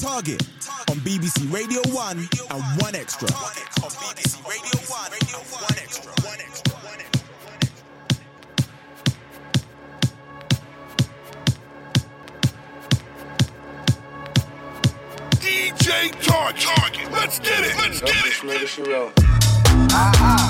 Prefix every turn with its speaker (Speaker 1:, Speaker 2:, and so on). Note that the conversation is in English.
Speaker 1: Target on BBC Radio 1 and 1 Extra. On BBC Radio 1 and 1 Extra.
Speaker 2: DJ Target. Let's get it. Let's get it.
Speaker 3: Ah,